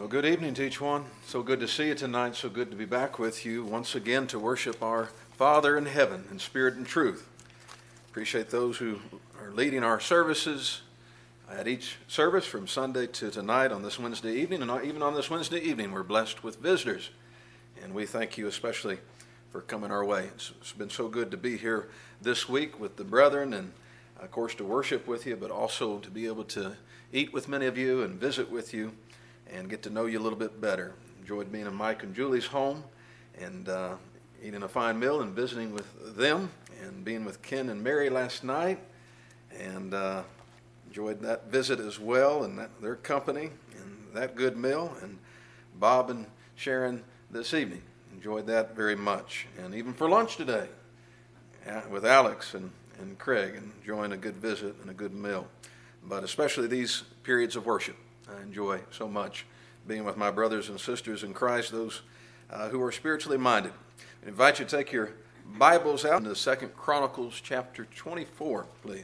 Well, good evening to each one. So good to see you tonight. So good to be back with you once again to worship our Father in heaven in spirit and truth. Appreciate those who are leading our services at each service from Sunday to tonight on this Wednesday evening. And even on this Wednesday evening, we're blessed with visitors. And we thank you especially for coming our way. It's been so good to be here this week with the brethren and, of course, to worship with you, but also to be able to eat with many of you and visit with you and get to know you a little bit better. Enjoyed being in Mike and Julie's home and eating a fine meal and visiting with them and being with Ken and Mary last night, and enjoyed that visit as well and their company and that good meal, and Bob and Sharon this evening. Enjoyed that very much. And even for lunch today with Alex and Craig, and enjoying a good visit and a good meal. But especially these periods of worship, I enjoy so much being with my brothers and sisters in Christ, those who are spiritually minded. I invite you to take your Bibles out into 2 Chronicles chapter 24, please.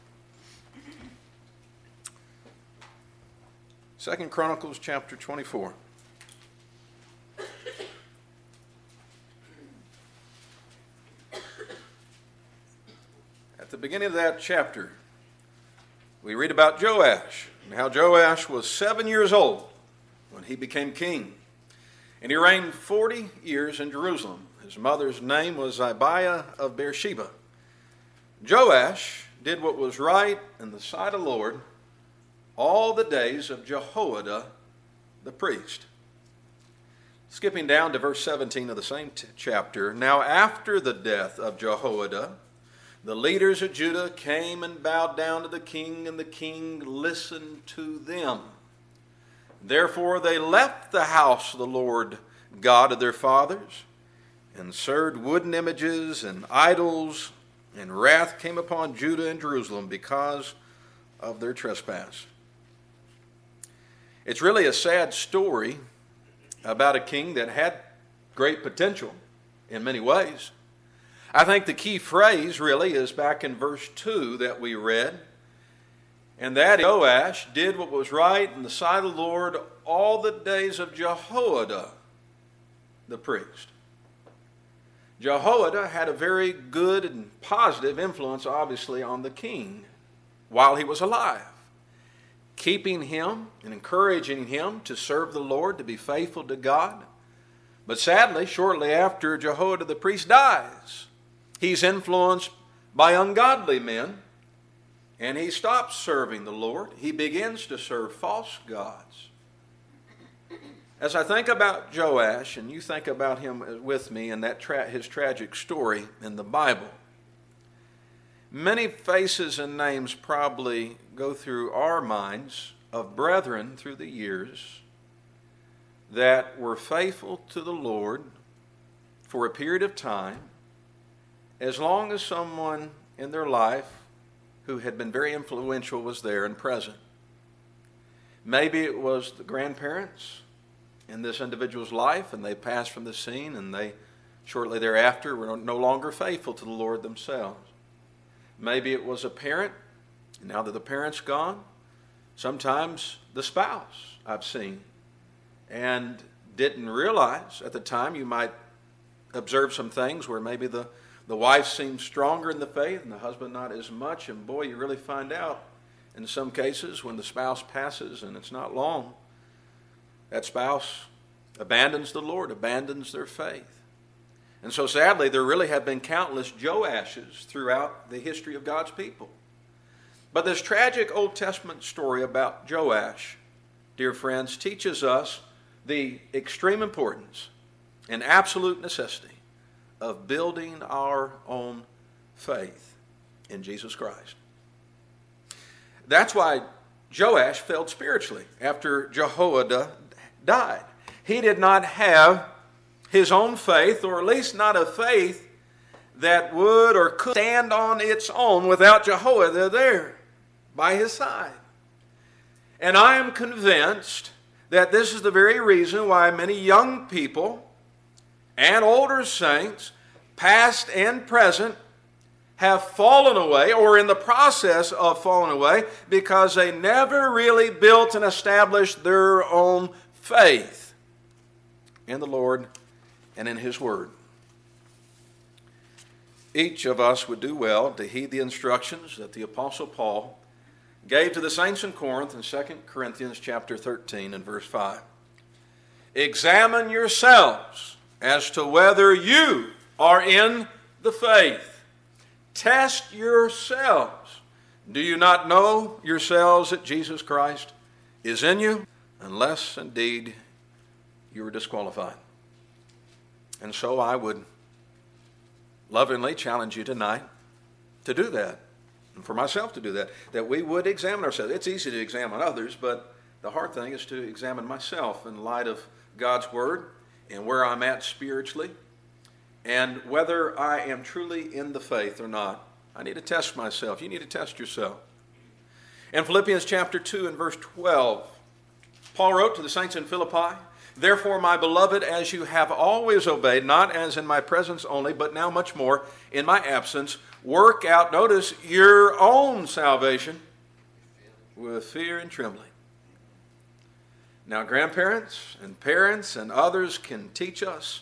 2 Chronicles chapter 24. At the beginning of that chapter, we read about Joash, and how Joash was 7 years old when he became king. And he reigned 40 years in Jerusalem. His mother's name was Zibiah of Beersheba. Joash did what was right in the sight of the Lord all the days of Jehoiada the priest. Skipping down to verse 17 of the same chapter. Now after the death of Jehoiada, the leaders of Judah came and bowed down to the king, and the king listened to them. Therefore they left the house of the Lord God of their fathers, and served wooden images and idols, and wrath came upon Judah and Jerusalem because of their trespass. It's really a sad story about a king that had great potential in many ways. I think the key phrase really is back in verse 2 that we read, and that Joash did what was right in the sight of the Lord all the days of Jehoiada the priest. Jehoiada had a very good and positive influence, obviously, on the king while he was alive, keeping him and encouraging him to serve the Lord, to be faithful to God. But sadly, shortly after Jehoiada the priest dies, he's influenced by ungodly men, and he stops serving the Lord. He begins to serve false gods. As I think about Joash, and you think about him with me and that his tragic story in the Bible, many faces and names probably go through our minds of brethren through the years that were faithful to the Lord for a period of time, as long as someone in their life who had been very influential was there and present. Maybe it was the grandparents in this individual's life, and they passed from the scene, and they shortly thereafter were no longer faithful to the Lord themselves. Maybe it was a parent, and now that the parent's gone, sometimes the spouse I've seen, and didn't realize at the time. You might observe some things where maybe the wife seems stronger in the faith and the husband not as much. And boy, you really find out in some cases when the spouse passes and it's not long, that spouse abandons the Lord, abandons their faith. And so sadly, there really have been countless Joashes throughout the history of God's people. But this tragic Old Testament story about Joash, dear friends, teaches us the extreme importance and absolute necessity of building our own faith in Jesus Christ. That's why Joash failed spiritually after Jehoiada died. He did not have his own faith, or at least not a faith that would or could stand on its own without Jehoiada there by his side. And I am convinced that this is the very reason why many young people and older saints, past and present, have fallen away or in the process of falling away because they never really built and established their own faith in the Lord and in His Word. Each of us would do well to heed the instructions that the Apostle Paul gave to the saints in Corinth in 2 Corinthians chapter 13 and verse 5. Examine yourselves as to whether you are in the faith. Test yourselves. Do you not know yourselves that Jesus Christ is in you? Unless indeed you are disqualified. And so I would lovingly challenge you tonight to do that, and for myself to do that, that we would examine ourselves. It's easy to examine others, but the hard thing is to examine myself in light of God's Word and where I'm at spiritually, and whether I am truly in the faith or not. I need to test myself. You need to test yourself. In Philippians chapter 2 and verse 12, Paul wrote to the saints in Philippi, "Therefore, my beloved, as you have always obeyed, not as in my presence only, but now much more in my absence, work out," notice, "your own salvation with fear and trembling." Now, grandparents and parents and others can teach us,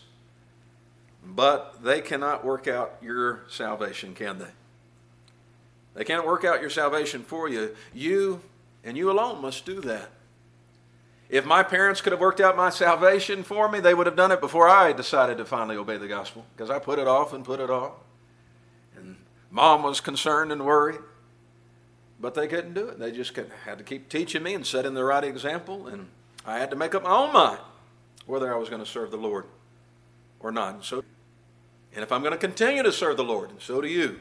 but they cannot work out your salvation, can they? They can't work out your salvation for you. You and you alone must do that. If my parents could have worked out my salvation for me, they would have done it before I decided to finally obey the gospel, because I put it off and put it off. And Mom was concerned and worried, but they couldn't do it. They just had to keep teaching me and setting the right example, and I had to make up my own mind whether I was going to serve the Lord or not. And if I'm going to continue to serve the Lord, and so do you.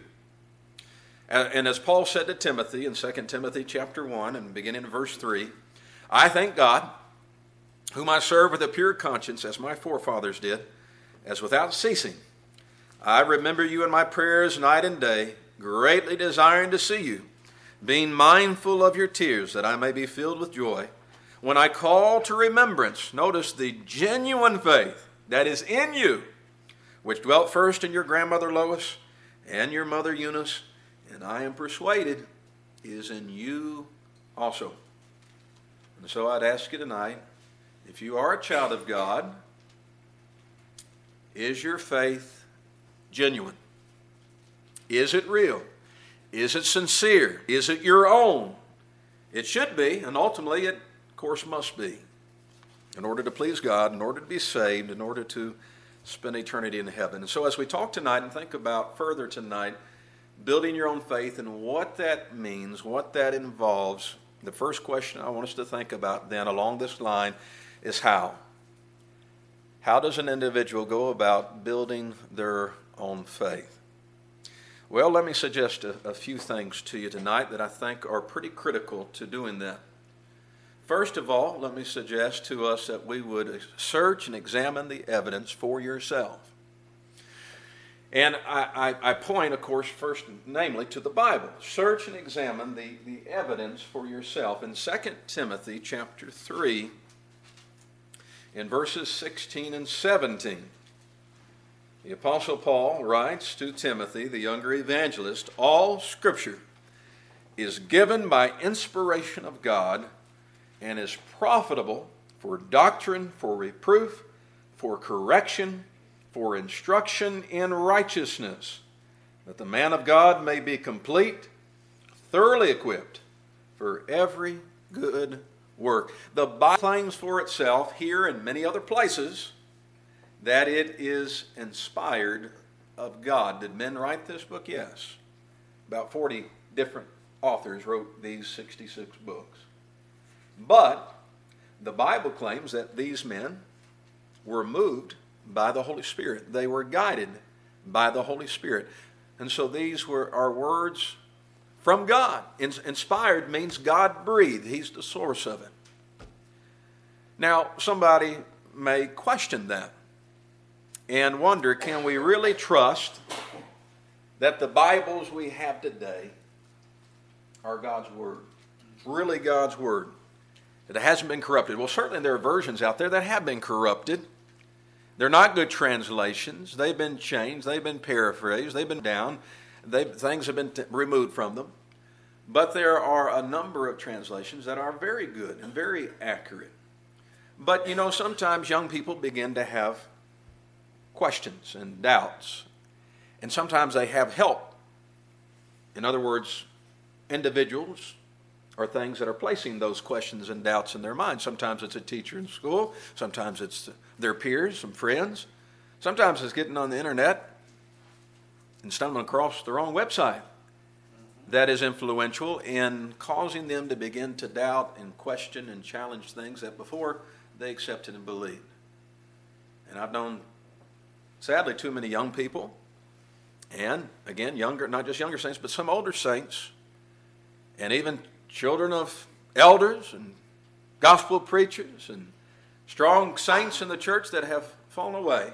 And as Paul said to Timothy in 2 Timothy chapter 1 and beginning in verse 3, "I thank God, whom I serve with a pure conscience, as my forefathers did, as without ceasing. I remember you in my prayers night and day, greatly desiring to see you, being mindful of your tears, that I may be filled with joy. When I call to remembrance," notice, "the genuine faith that is in you, which dwelt first in your grandmother Lois and your mother Eunice, and I am persuaded is in you also." And so I'd ask you tonight, if you are a child of God, is your faith genuine? Is it real? Is it sincere? Is it your own? It should be, and ultimately it, of course, must be, in order to please God, in order to be saved, in order to spend eternity in heaven. And so as we talk tonight and think about further tonight, building your own faith and what that means, what that involves, the first question I want us to think about then along this line is how. How does an individual go about building their own faith? Well, let me suggest a few things to you tonight that I think are pretty critical to doing that. First of all, let me suggest to us that we would search and examine the evidence for yourself. And I point, of course, first, namely, to the Bible. Search and examine the evidence for yourself. In 2 Timothy chapter 3, in verses 16 and 17, the Apostle Paul writes to Timothy, the younger evangelist, "All Scripture is given by inspiration of God and is profitable for doctrine, for reproof, for correction, for instruction in righteousness, that the man of God may be complete, thoroughly equipped for every good work." The Bible claims for itself here and many other places that it is inspired of God. Did men write this book? Yes. About 40 different authors wrote these 66 books. But the Bible claims that these men were moved by the Holy Spirit. They were guided by the Holy Spirit. And so these are words from God. Inspired means God breathed. He's the source of it. Now, somebody may question that and wonder, can we really trust that the Bibles we have today are God's Word? Really God's Word? That it hasn't been corrupted? Well, certainly there are versions out there that have been corrupted. They're not good translations. They've been changed. They've been paraphrased. They've been down. Things have been removed from them. But there are a number of translations that are very good and very accurate. But, sometimes young people begin to have questions and doubts. And sometimes they have help. In other words, individuals or things that are placing those questions and doubts in their mind. Sometimes it's a teacher in school. Sometimes it's their peers, some friends. Sometimes it's getting on the internet and stumbling across the wrong website that is influential in causing them to begin to doubt and question and challenge things that before they accepted and believed. And I've known, sadly, too many young people, and again, younger, not just younger saints, but some older saints, and even children of elders and gospel preachers and strong saints in the church that have fallen away,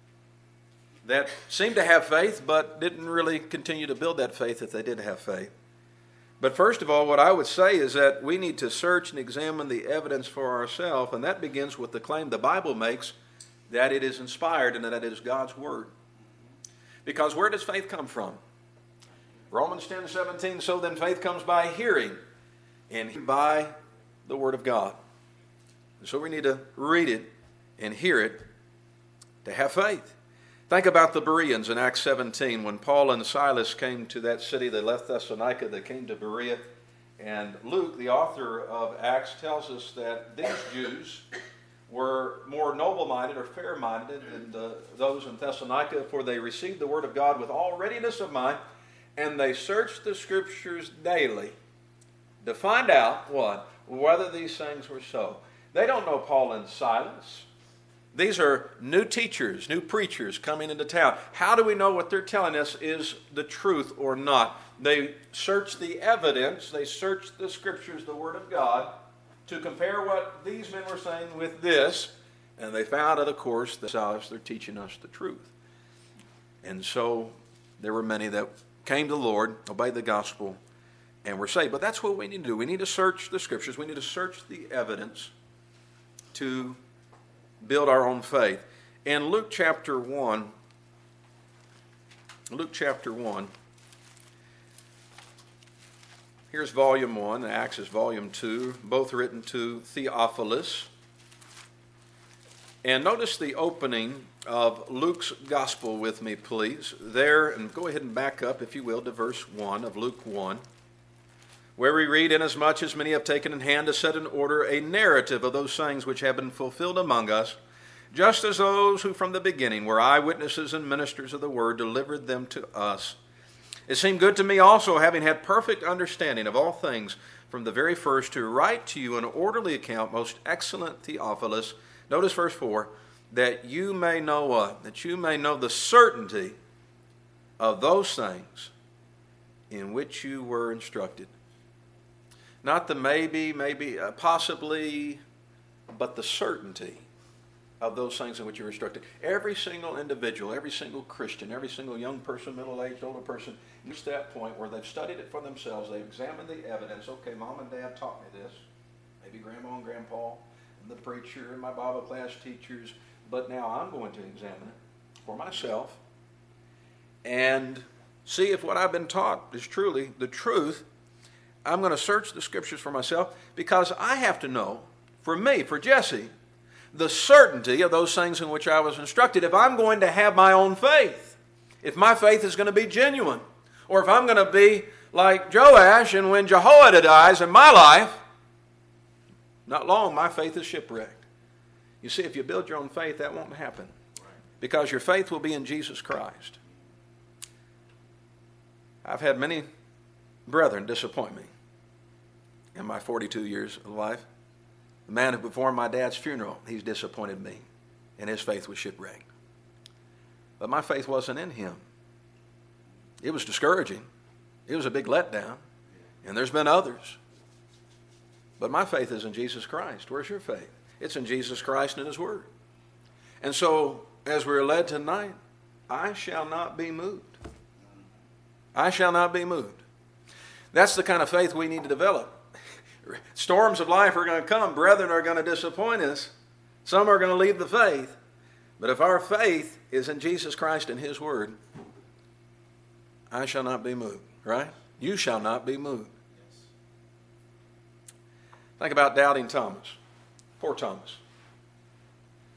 that seemed to have faith but didn't really continue to build that faith if they did have faith. But first of all, what I would say is that we need to search and examine the evidence for ourselves, and that begins with the claim the Bible makes that it is inspired and that it is God's Word. Because where does faith come from? Romans 10:17, so then faith comes by hearing, and by the Word of God. And so we need to read it and hear it to have faith. Think about the Bereans in Acts 17. When Paul and Silas came to that city, they left Thessalonica, they came to Berea. And Luke, the author of Acts, tells us that these Jews were more noble-minded or fair-minded than those in Thessalonica, for they received the Word of God with all readiness of mind, and they searched the Scriptures daily to find out what? Whether these things were so. They don't know Paul and Silas. These are new teachers, new preachers coming into town. How do we know what they're telling us is the truth or not? They search the evidence, they search the Scriptures, the Word of God, to compare what these men were saying with this, and they found out, of course, that they're teaching us the truth. And so there were many that came to the Lord, obeyed the gospel, and were saved. But that's what we need to do. We need to search the Scriptures. We need to search the evidence to build our own faith. In Luke chapter 1, here's volume 1, Acts is volume 2, both written to Theophilus. And notice the opening of Luke's gospel with me, please. There, and go ahead and back up, if you will, to verse 1 of Luke 1, where we read, inasmuch as many have taken in hand to set in order a narrative of those things which have been fulfilled among us, just as those who from the beginning were eyewitnesses and ministers of the word delivered them to us. It seemed good to me also, having had perfect understanding of all things from the very first, to write to you an orderly account, most excellent Theophilus. Notice verse 4, that you may know what? That you may know the certainty of those things in which you were instructed. Not the maybe, possibly, but the certainty of those things in which you were instructed. Every single individual, every single Christian, every single young person, middle-aged, older person, reaches that point where they've studied it for themselves, they've examined the evidence. Okay, Mom and Dad taught me this. Maybe Grandma and Grandpa, and the preacher, and my Bible class teachers. But now I'm going to examine it for myself and see if what I've been taught is truly the truth. I'm going to search the Scriptures for myself, because I have to know, for me, for Jesse, the certainty of those things in which I was instructed, if I'm going to have my own faith, if my faith is going to be genuine, or if I'm going to be like Joash, and when Jehoiada dies in my life, not long, my faith is shipwrecked. You see, if you build your own faith, that won't happen, because your faith will be in Jesus Christ. I've had many brethren disappoint me in my 42 years of life. The man who performed my dad's funeral, he's disappointed me, and his faith was shipwrecked. But my faith wasn't in him. It was discouraging. It was a big letdown, and there's been others. But my faith is in Jesus Christ. Where's your faith? It's in Jesus Christ and His Word. And so, as we're led tonight, I shall not be moved. I shall not be moved. That's the kind of faith we need to develop. Storms of life are going to come. Brethren are going to disappoint us. Some are going to leave the faith. But if our faith is in Jesus Christ and His Word, I shall not be moved, right? You shall not be moved. Think about doubting Thomas. Poor Thomas.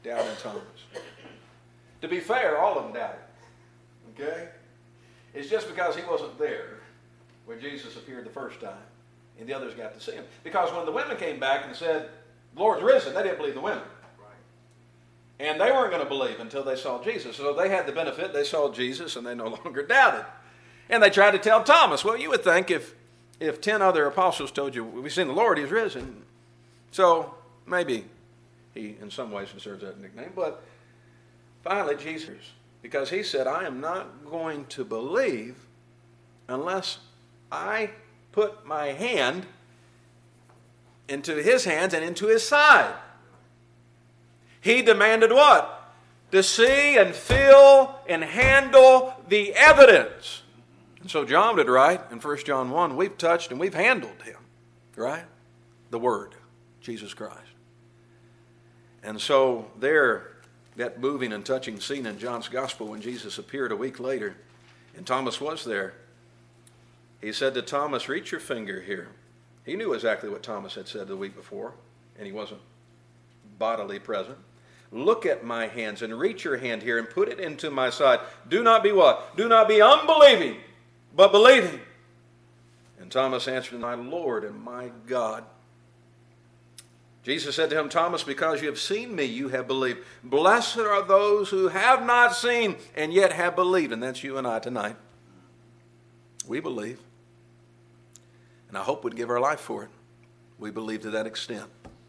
doubting Thomas. To be fair, all of them doubted. Okay? It's just because he wasn't there when Jesus appeared the first time, and the others got to see him. Because when the women came back and said, "The Lord's risen," they didn't believe the women. And they weren't going to believe until they saw Jesus. So they had the benefit. They saw Jesus, and they no longer doubted. And they tried to tell Thomas. Well, you would think if 10 other apostles told you, "We've seen the Lord, he's risen." So maybe he, in some ways, deserves that nickname. But finally, Jesus, because he said, "I am not going to believe unless I put my hand into his hands and into his side." He demanded what? To see and feel and handle the evidence. And so John did right in 1 John 1. We've touched and we've handled him. Right? The Word, Jesus Christ. And so there, that moving and touching scene in John's Gospel when Jesus appeared a week later, and Thomas was there. He said to Thomas, "Reach your finger here." He knew exactly what Thomas had said the week before, and he wasn't bodily present. "Look at my hands and reach your hand here and put it into my side. Do not be what? Do not be unbelieving, but believing." And Thomas answered, "My Lord and my God." Jesus said to him, "Thomas, because you have seen me, you have believed. Blessed are those who have not seen and yet have believed." And that's you and I tonight. We believe. And I hope we'd give our life for it. We believe to that extent.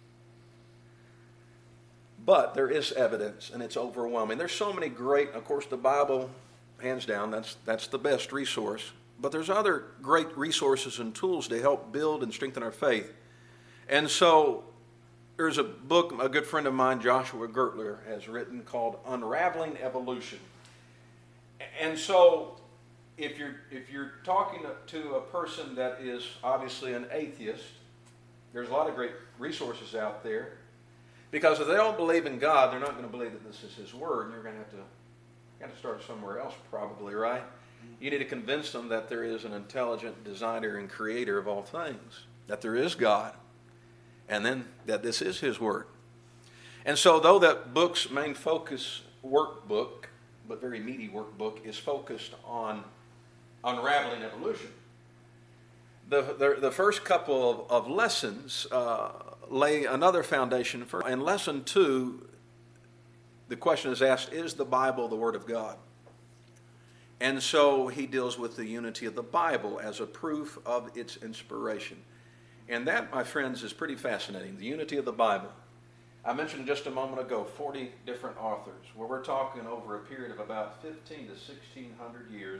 But there is evidence, and it's overwhelming. There's so many great, of course, the Bible, hands down, that's the best resource. But there's other great resources and tools to help build and strengthen our faith. And so there's a book a good friend of mine, Joshua Gertler, has written called Unraveling Evolution. And so if you're talking to a person that is obviously an atheist, there's a lot of great resources out there. Because if they don't believe in God, they're not going to believe that this is His Word, and you're going to have to start somewhere else probably, right? You need to convince them that there is an intelligent designer and creator of all things, that there is God, and then that this is His Word. And so though that book's main focus workbook, but very meaty workbook, is focused on unraveling evolution, the first couple of lessons lay another foundation. In lesson 2, the question is asked, is the Bible the Word of God? And so he deals with the unity of the Bible as a proof of its inspiration. And that, my friends, is pretty fascinating, the unity of the Bible. I mentioned just a moment ago 40 different authors, where we're talking over a period of about 15 to 1600 years,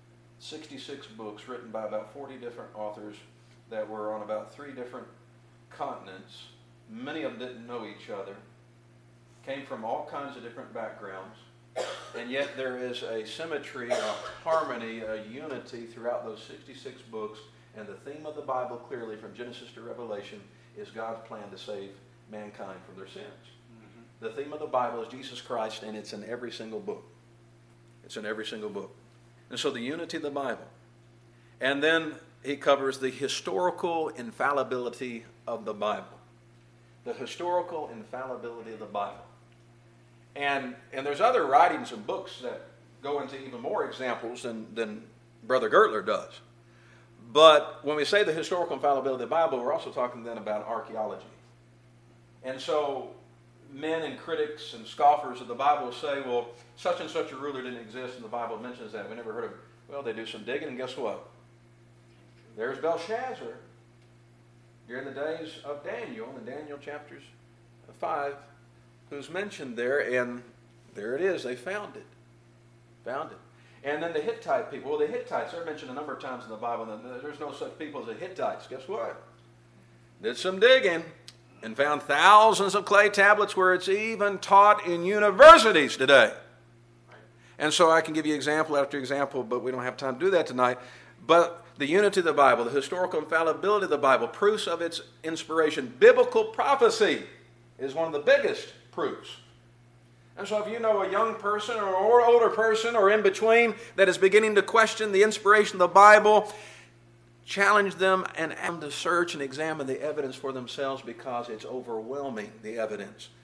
66 books written by about 40 different authors that were on about 3 different continents. Many of them didn't know each other, came from all kinds of different backgrounds, and yet there is a symmetry, a harmony, a unity throughout those 66 books. And the theme of the Bible, clearly from Genesis to Revelation, is God's plan to save mankind from their sins. Mm-hmm. The theme of the Bible is Jesus Christ, and it's in every single book. It's in every single book. And so the unity of the Bible. And then he covers the historical infallibility of the Bible. The historical infallibility of the Bible. And there's other writings and books that go into even more examples than Brother Gertler does. But when we say the historical infallibility of the Bible, we're also talking then about archaeology. And so men and critics and scoffers of the Bible say, well, such and such a ruler didn't exist, and the Bible mentions that. We never heard of it. Well, they do some digging, and guess what? There's Belshazzar during the days of Daniel, in Daniel chapters 5, who's mentioned there, and there it is. They found it. Found it. And then the Hittite people. Well, the Hittites, they're mentioned a number of times in the Bible. There's no such people as the Hittites. Guess what? Did some digging and found thousands of clay tablets where it's even taught in universities today. And so I can give you example after example, but we don't have time to do that tonight. But the unity of the Bible, the historical infallibility of the Bible, proofs of its inspiration. Biblical prophecy is one of the biggest proofs. And so if you know a young person or older person or in between that is beginning to question the inspiration of the Bible, challenge them and ask them to search and examine the evidence for themselves, because it's overwhelming, the evidence.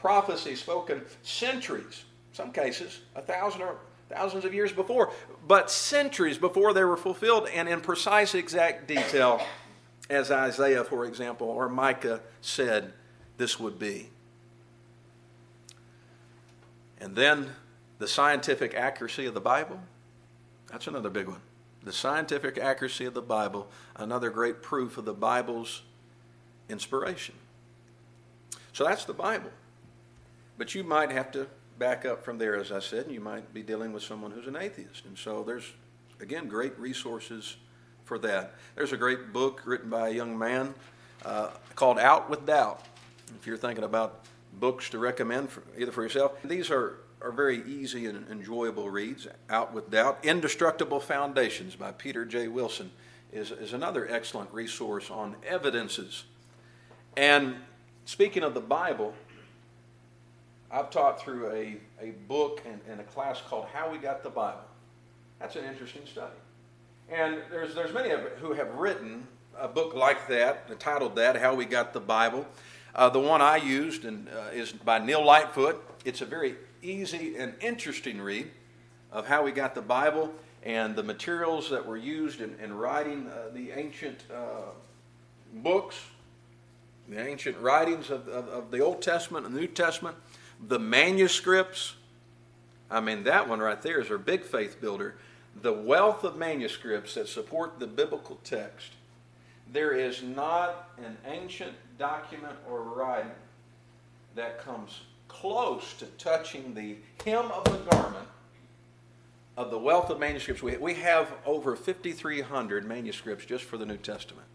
prophecy spoken centuries, some cases 1,000 or thousands of years before, but centuries before they were fulfilled, and in precise exact detail, as Isaiah, for example, or Micah said this would be. And then the scientific accuracy of the Bible, that's another big one. The scientific accuracy of the Bible, another great proof of the Bible's inspiration. So that's the Bible. But you might have to back up from there, as I said, and you might be dealing with someone who's an atheist. And so there's, again, great resources for that. There's a great book written by a young man called Out with Doubt. If you're thinking about books to recommend either for yourself, these are very easy and enjoyable reads. Out with Doubt. Indestructible Foundations by Peter J. Wilson is another excellent resource on evidences. And speaking of the Bible, I've taught through a book and a class called How We Got the Bible. That's an interesting study. And there's many of it who have written a book like that, entitled that, How We Got the Bible. The one I used is by Neil Lightfoot. It's a very easy and interesting read of how we got the Bible and the materials that were used in writing the ancient books, the ancient writings of the Old Testament and the New Testament, the manuscripts. I mean, that one right there is our big faith builder. The wealth of manuscripts that support the biblical text. There is not an ancient document or writing that comes close to touching the hem of the garment of the wealth of manuscripts. We have over 5,300 manuscripts just for the New Testament.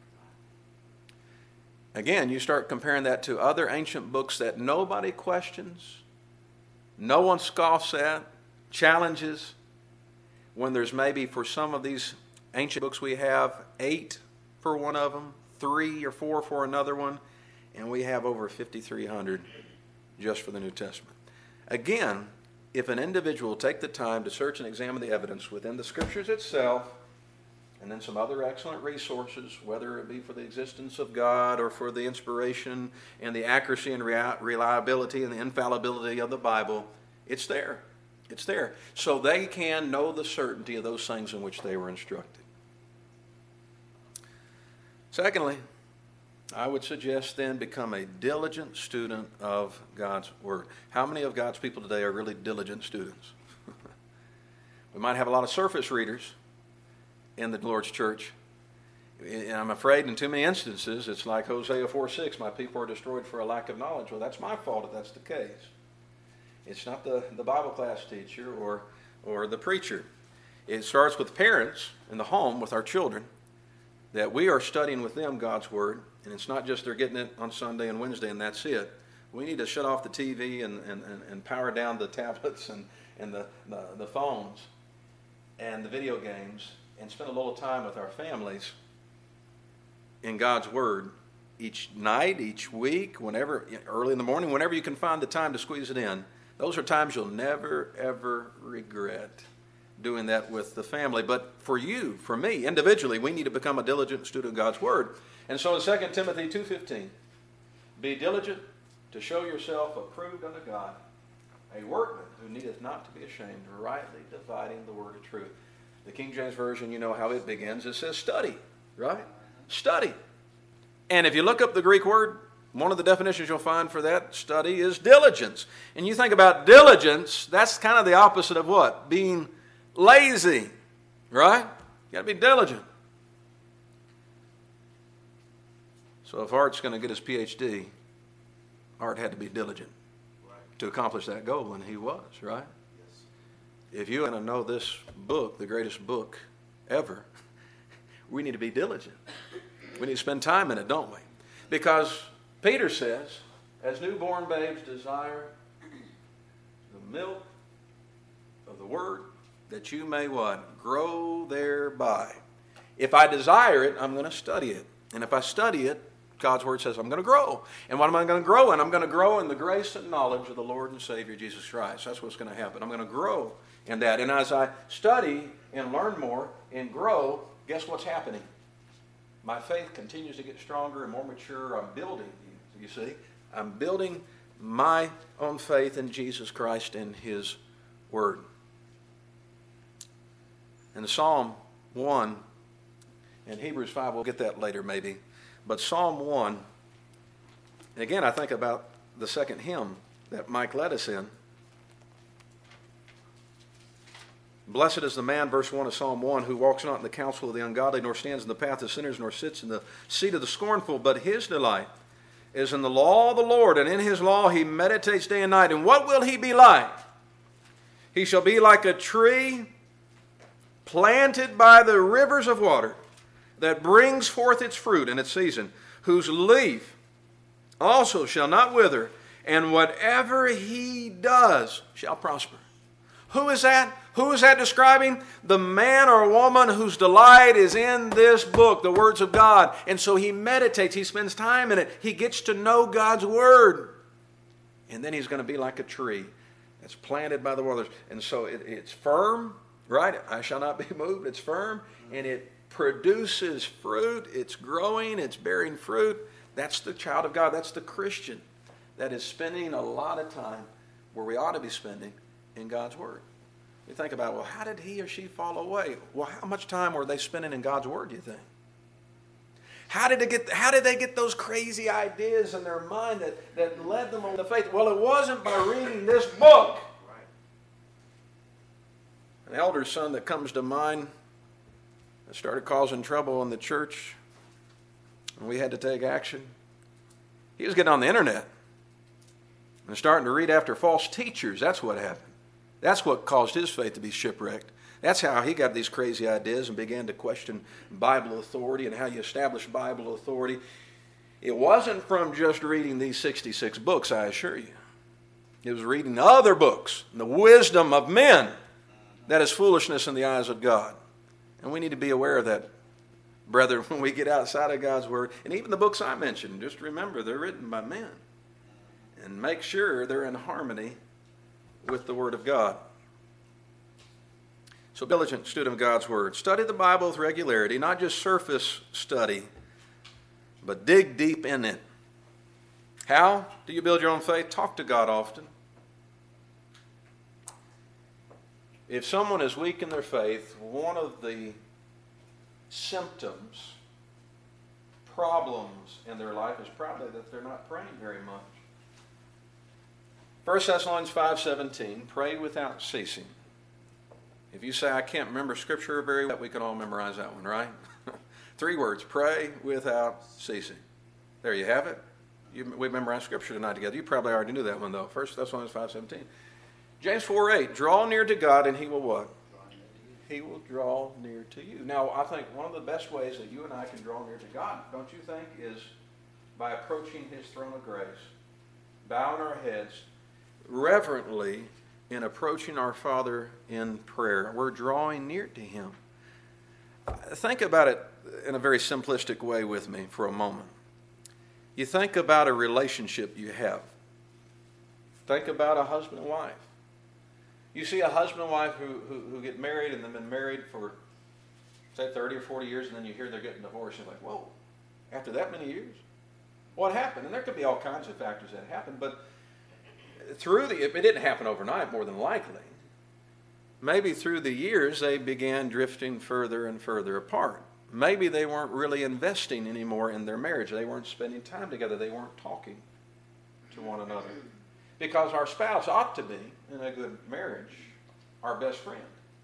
Again, you start comparing that to other ancient books that nobody questions, no one scoffs at, challenges, when there's maybe for some of these ancient books we have 8 for one of them, 3 or 4 for another one, and we have over 5,300 just for the New Testament. Again, if an individual will take the time to search and examine the evidence within the Scriptures itself, and then some other excellent resources, whether it be for the existence of God or for the inspiration and the accuracy and reliability and the infallibility of the Bible, it's there. It's there. So they can know the certainty of those things in which they were instructed. Secondly, I would suggest then become a diligent student of God's Word. How many of God's people today are really diligent students? We might have a lot of surface readers in the Lord's church. And I'm afraid in too many instances, it's like Hosea 4:6, my people are destroyed for a lack of knowledge. Well, that's my fault if that's the case. It's not the Bible class teacher or the preacher. It starts with parents in the home with our children, that we are studying with them God's Word, and it's not just they're getting it on Sunday and Wednesday and that's it. We need to shut off the TV and power down the tablets and the phones and the video games and spend a little time with our families in God's Word each night, each week, whenever, early in the morning, whenever you can find the time to squeeze it in. Those are times you'll never, ever regret doing that with the family. But for you, for me, individually, we need to become a diligent student of God's Word. And so in 2 Timothy 2:15, be diligent to show yourself approved unto God, a workman who needeth not to be ashamed, rightly dividing the word of truth. The King James Version, you know how it begins. It says study, right? Study. And if you look up the Greek word, one of the definitions you'll find for that study is diligence. And you think about diligence, that's kind of the opposite of what? Being lazy, right? You got to be diligent. So if Art's going to get his PhD, Art had to be diligent to accomplish that goal, and he was, right? If you're going to know this book, the greatest book ever, we need to be diligent. We need to spend time in it, don't we? Because Peter says, as newborn babes desire the milk of the Word, that you may what? Grow thereby. If I desire it, I'm going to study it. And if I study it, God's Word says I'm going to grow. And what am I going to grow in? I'm going to grow in the grace and knowledge of the Lord and Savior Jesus Christ. That's what's going to happen. I'm going to grow in that. And as I study and learn more and grow, guess what's happening? My faith continues to get stronger and more mature. I'm building, you see. I'm building my own faith in Jesus Christ and His Word. And Psalm 1 and Hebrews 5, we'll get that later maybe. But Psalm 1, and again I think about the second hymn that Mike led us in. Blessed is the man, verse 1 of Psalm 1, who walks not in the counsel of the ungodly, nor stands in the path of sinners, nor sits in the seat of the scornful, but his delight is in the law of the Lord, and in his law he meditates day and night. And what will he be like? He shall be like a tree planted by the rivers of water, that brings forth its fruit in its season, whose leaf also shall not wither, and whatever he does shall prosper. Who is that? Who is that describing? The man or woman whose delight is in this book, the words of God. And so he meditates, he spends time in it, he gets to know God's Word. And then he's going to be like a tree that's planted by the waters. And so it's firm, right? I shall not be moved. It's firm, and it produces fruit. It's growing, it's bearing fruit. That's the child of God. That's the Christian that is spending a lot of time where we ought to be spending in God's Word. You think about, well, how did he or she fall away? Well, how much time were they spending in God's Word, do you think? How did they get those crazy ideas in their mind that led them on the faith? Well, it wasn't by reading this book. An elder son that comes to mind that started causing trouble in the church, and we had to take action. He was getting on the internet and starting to read after false teachers. That's what happened. That's what caused his faith to be shipwrecked. That's how he got these crazy ideas and began to question Bible authority and how you establish Bible authority. It wasn't from just reading these 66 books, I assure you. It was reading other books, the wisdom of men. That is foolishness in the eyes of God. And we need to be aware of that, brethren, when we get outside of God's Word. And even the books I mentioned, just remember, they're written by men. And make sure they're in harmony with the Word of God. So, diligent student of God's Word. Study the Bible with regularity, not just surface study, but dig deep in it. How do you build your own faith? Talk to God often. If someone is weak in their faith, one of the symptoms, problems in their life is probably that they're not praying very much. 1 Thessalonians 5:17, pray without ceasing. If you say, I can't remember Scripture very well, we can all memorize that one, right? 3 words, pray without ceasing. There you have it. We memorized Scripture tonight together. You probably already knew that one, though. 1 Thessalonians 5:17. James 4:8, draw near to God and He will what? He will draw near to you. Now, I think one of the best ways that you and I can draw near to God, don't you think, is by approaching His throne of grace, bowing our heads, reverently in approaching our Father in prayer. We're drawing near to Him. Think about it in a very simplistic way with me for a moment. You think about a relationship you have. Think about a husband and wife. You see a husband and wife who get married and they've been married for, say, 30 or 40 years, and then you hear they're getting divorced. You're like, whoa, after that many years? What happened? And there could be all kinds of factors that happened, but it didn't happen overnight, more than likely. Maybe through the years they began drifting further and further apart. Maybe they weren't really investing anymore in their marriage. They weren't spending time together. They weren't talking to one another. Because our spouse ought to be, in a good marriage, our best friend.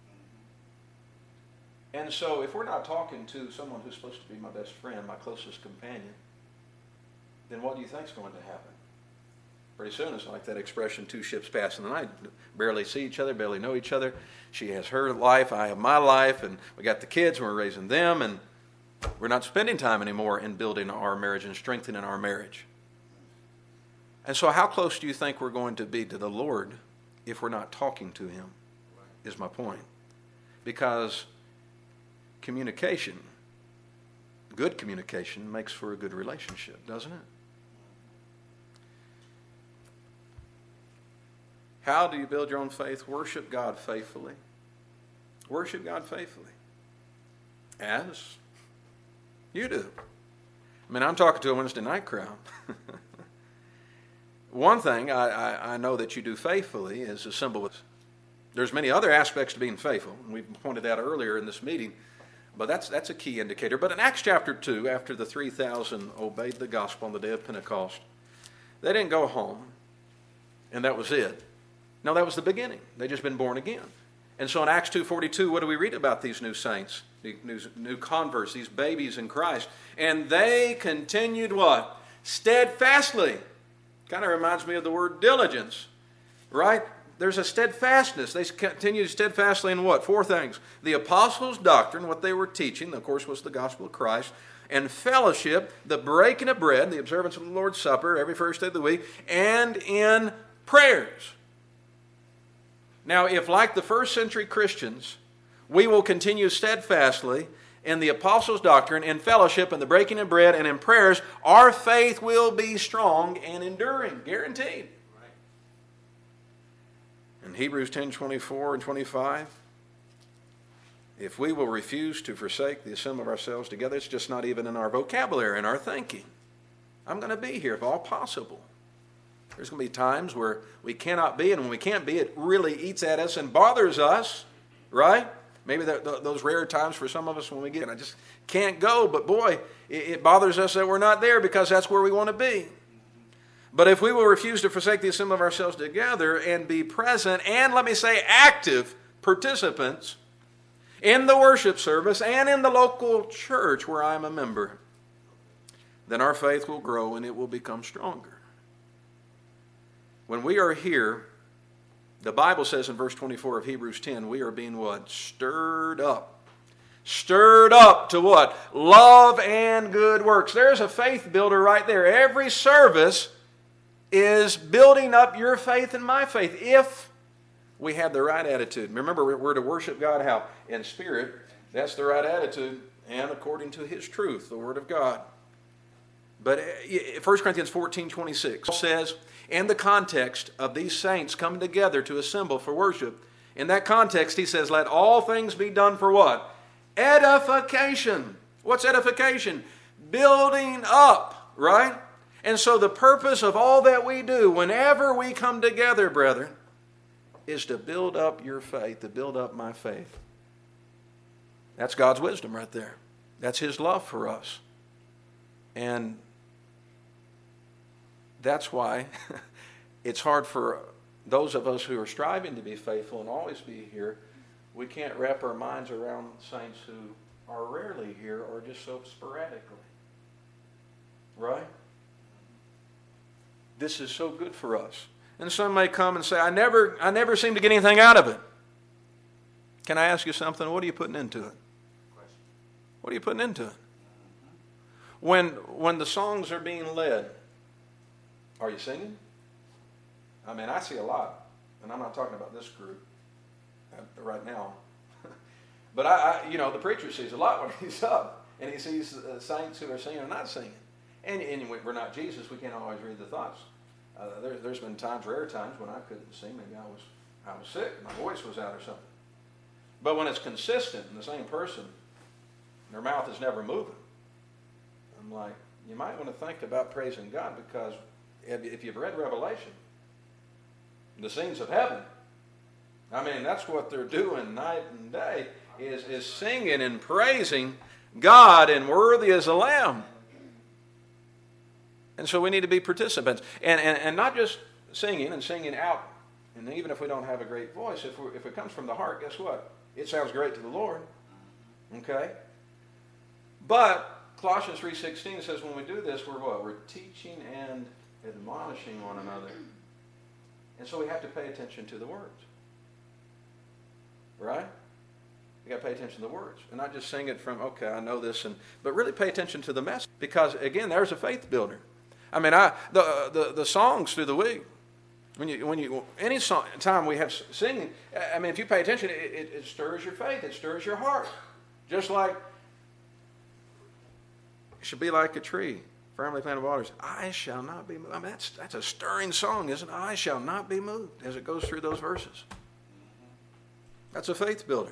And so if we're not talking to someone who's supposed to be my best friend, my closest companion, then what do you think is going to happen? Pretty soon it's like that expression, 2 ships pass in the night. Barely see each other, barely know each other. She has her life, I have my life, and we got the kids and we're raising them, and we're not spending time anymore in building our marriage and strengthening our marriage. And so how close do you think we're going to be to the Lord if we're not talking to Him, is my point. Because communication, good communication, makes for a good relationship, doesn't it? How do you build your own faith? Worship God faithfully. Worship God faithfully. As you do. I mean, I'm talking to a Wednesday night crowd. one thing I know that you do faithfully is a symbol. There's many other aspects to being faithful, and we pointed out earlier in this meeting, but that's a key indicator. But in Acts chapter 2, after the 3,000 obeyed the gospel on the day of Pentecost, they didn't go home, and that was it. No, that was the beginning. They'd just been born again. And so in Acts 2:42, what do we read about these new saints, new converts, these babies in Christ? And they continued what? Steadfastly. Kind of reminds me of the word diligence, right? There's a steadfastness. They continued steadfastly in what? 4 things. The apostles' doctrine, what they were teaching, of course, was the gospel of Christ, and fellowship, the breaking of bread, the observance of the Lord's Supper every first day of the week, and in prayers. Now, if like the first century Christians, we will continue steadfastly in the apostles' doctrine, in fellowship, in the breaking of bread, and in prayers, our faith will be strong and enduring, guaranteed. In Hebrews 10:24 and 25, if we will refuse to forsake the assembly of ourselves together, it's just not even in our vocabulary, in our thinking. I'm going to be here if all possible. There's going to be times where we cannot be, and when we can't be, it really eats at us and bothers us, right? Maybe those rare times for some of us when we get, I just can't go, but boy, it bothers us that we're not there because that's where we want to be. But if we will refuse to forsake the assembly of ourselves together and be present, and let me say active participants in the worship service and in the local church where I am a member, then our faith will grow and it will become stronger. When we are here, the Bible says in verse 24 of Hebrews 10, we are being what? Stirred up. Stirred up to what? Love and good works. There's a faith builder right there. Every service is building up your faith and my faith if we have the right attitude. Remember, we're to worship God how? In spirit. That's the right attitude and according to His truth, the Word of God. But 1 Corinthians 14:26 says, in the context of these saints coming together to assemble for worship, in that context he says, let all things be done for what? Edification. What's edification? Building up, right? And so the purpose of all that we do whenever we come together, brethren, is to build up your faith, to build up my faith. That's God's wisdom right there. That's His love for us. And that's why it's hard for those of us who are striving to be faithful and always be here. We can't wrap our minds around saints who are rarely here or just so sporadically. Right? This is so good for us. And some may come and say, I never seem to get anything out of it. Can I ask you something? What are you putting into it? What are you putting into it? When the songs are being led, are you singing? I mean, I see a lot, and I'm not talking about this group right now. But the preacher sees a lot when he's up, and he sees saints who are singing or not singing. And we're not Jesus. We can't always read the thoughts. There's been rare times when I couldn't sing. Maybe I was sick. My voice was out or something. But when it's consistent and the same person, their mouth is never moving, I'm like, you might want to think about praising God, because if you've read Revelation, the scenes of heaven, I mean, that's what they're doing night and day, is singing and praising God, and worthy is the Lamb. And so we need to be participants. And not just singing and singing out. And even if we don't have a great voice, if it comes from the heart, guess what? It sounds great to the Lord. Okay? But Colossians 3:16 says when we do this, we're what? We're teaching and admonishing one another. And so we have to pay attention to the words. Right? You got to pay attention to the words. And not just sing it from, okay, I know this, but really pay attention to the message. Because, again, there's a faith builder. I mean, the songs through the week, any time we have singing, I mean, if you pay attention, it stirs your faith. It stirs your heart. Just like, it should be like a tree, firmly planted waters. I shall not be moved. I mean, that's a stirring song, isn't it? I shall not be moved, as it goes through those verses. That's a faith builder.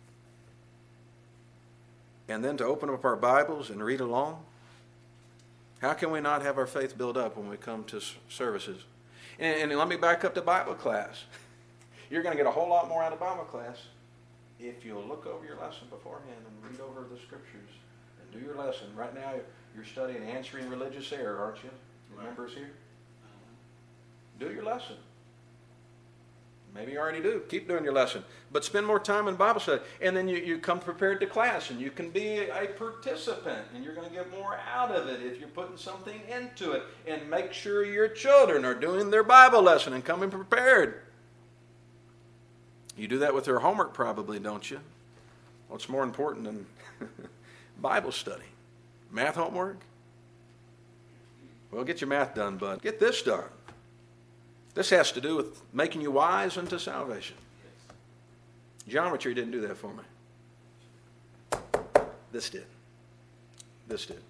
And then to open up our Bibles and read along. How can we not have our faith build up when we come to services? And let me back up to Bible class. You're going to get a whole lot more out of Bible class if you'll look over your lesson beforehand and read over the scriptures and do your lesson. Right now, you're studying answering religious error, aren't you? Remember us here? Do your lesson. Maybe you already do. Keep doing your lesson. But spend more time in Bible study. And then you come prepared to class, and you can be a participant, and you're going to get more out of it if you're putting something into it. And make sure your children are doing their Bible lesson and coming prepared. You do that with their homework probably, don't you? What's more important than Bible study? Math homework? Well, get your math done, bud. Get this done. This has to do with making you wise unto salvation. Geometry didn't do that for me. This did. This did.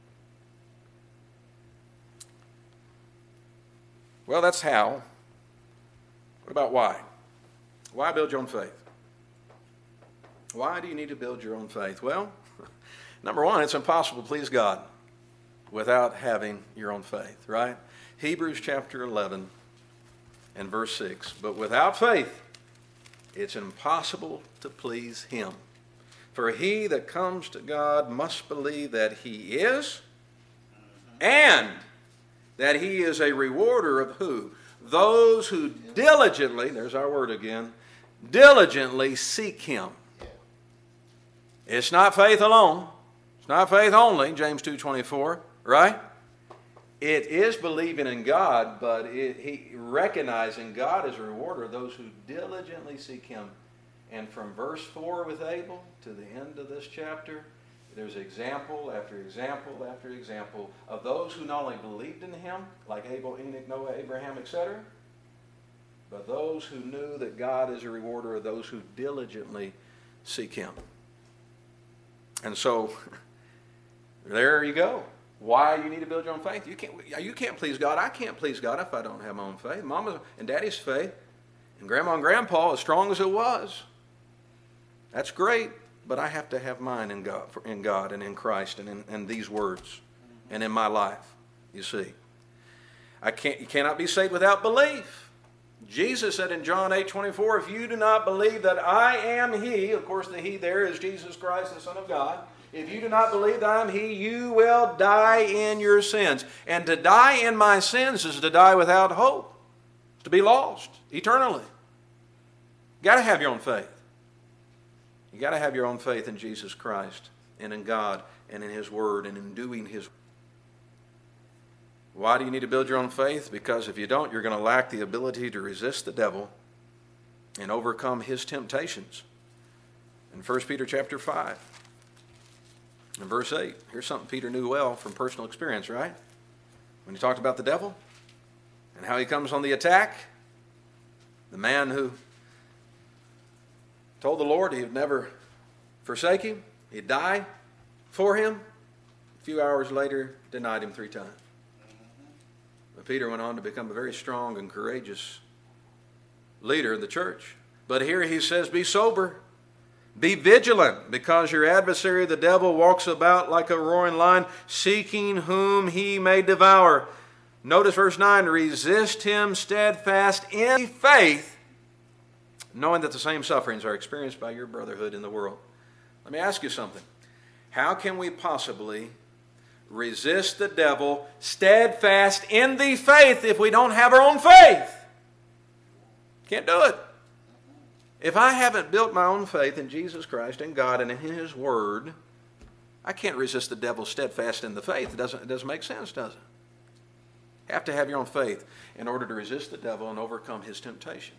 Well, that's how. What about why? Why build your own faith? Why do you need to build your own faith? Well, number one, it's impossible to please God without having your own faith, right? Hebrews chapter 11 and verse 6. But without faith, it's impossible to please Him. For he that comes to God must believe that He is, and that He is a rewarder of who? Those who diligently, there's our word again, diligently seek Him. It's not faith alone. It's not faith only, James 2:24, right? It is believing in God, but he recognizing God as a rewarder of those who diligently seek Him. And from verse 4 with Abel to the end of this chapter, there's example after example after example of those who not only believed in Him, like Abel, Enoch, Noah, Abraham, etc., but those who knew that God is a rewarder of those who diligently seek Him. And so, there you go. Why you need to build your own faith. You can't please God. I can't please God if I don't have my own faith. Mama and Daddy's faith and Grandma and Grandpa, as strong as it was, that's great, but I have to have mine in God and in Christ and in these words and in my life, you see. You cannot be saved without belief. Jesus said in John 8:24, if you do not believe that I am He, of course the He there is Jesus Christ, the Son of God. If you do not believe that I am He, you will die in your sins. And to die in my sins is to die without hope. To be lost eternally. You got to have your own faith. You got to have your own faith in Jesus Christ and in God and in His Word and in doing His Word. Why do you need to build your own faith? Because if you don't, you're going to lack the ability to resist the devil and overcome his temptations. In 1 Peter chapter 5 and verse 8, here's something Peter knew well from personal experience, right? When he talked about the devil and how he comes on the attack, the man who told the Lord he would never forsake him, he'd die for him, a few hours later denied Him 3 times. But Peter went on to become a very strong and courageous leader in the church. But here he says, be sober, be vigilant, because your adversary, the devil, walks about like a roaring lion, seeking whom he may devour. Notice verse 9, resist him steadfast in faith, knowing that the same sufferings are experienced by your brotherhood in the world. Let me ask you something. How can we possibly resist the devil steadfast in the faith if we don't have our own faith? Can't do it. If I haven't built my own faith in Jesus Christ and God and in His Word, I can't resist the devil steadfast in the faith. It doesn't make sense, does it? You have to have your own faith in order to resist the devil and overcome his temptations.